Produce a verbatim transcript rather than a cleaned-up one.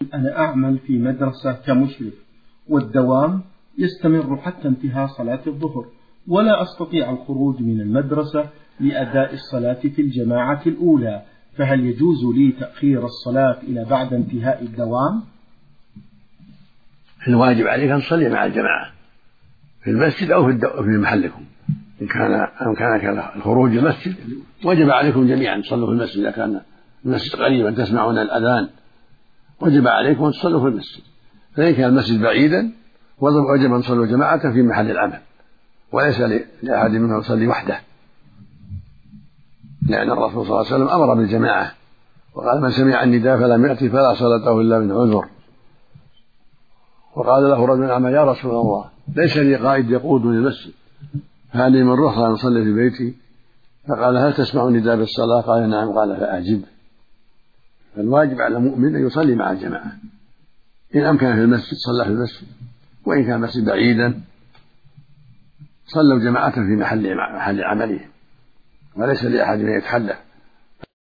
أنا أعمل في مدرسة كمشرف، والدوام يستمر حتى انتهاء صلاة الظهر، ولا أستطيع الخروج من المدرسة لأداء الصلاة في الجماعة الأولى، فهل يجوز لي تأخير الصلاة إلى بعد انتهاء الدوام؟ الواجب عليك أن تصلي مع الجماعة في المسجد أو في محلكم. إن كان أمكانك الخروج المسجد وجب عليكم جميعا أن تصلوا في المسجد. إذا كان المسجد قريبا تسمعون الأذان وجب عليكم أن تصلوا في المسجد، فإن كان المسجد بعيدا وجب أن تصلوا جماعة في محل العمل، وليس لأحد منهم يصلي وحده، لأن الرسول صلى الله عليه وسلم أمر بالجماعة وقال: من سمع النداء فلم يأتي فلا صلاته إلا من عذر. وقال له رجل أعمى: يا رسول الله، ليس لي قائد يقودني المسجد، فهل لي من رخصة أن أصلي في بيتي؟ فقال: هل تسمع النداء بالصلاة؟ قال: نعم. قال: فأعجب. فالواجب على المؤمن أن يصلي مع الجماعة، إن أمكن في المسجد صلى في المسجد، وإن كان المسجد بعيدا صلوا جماعة في محل محل عملهم، وليس لأحد أن يتحدث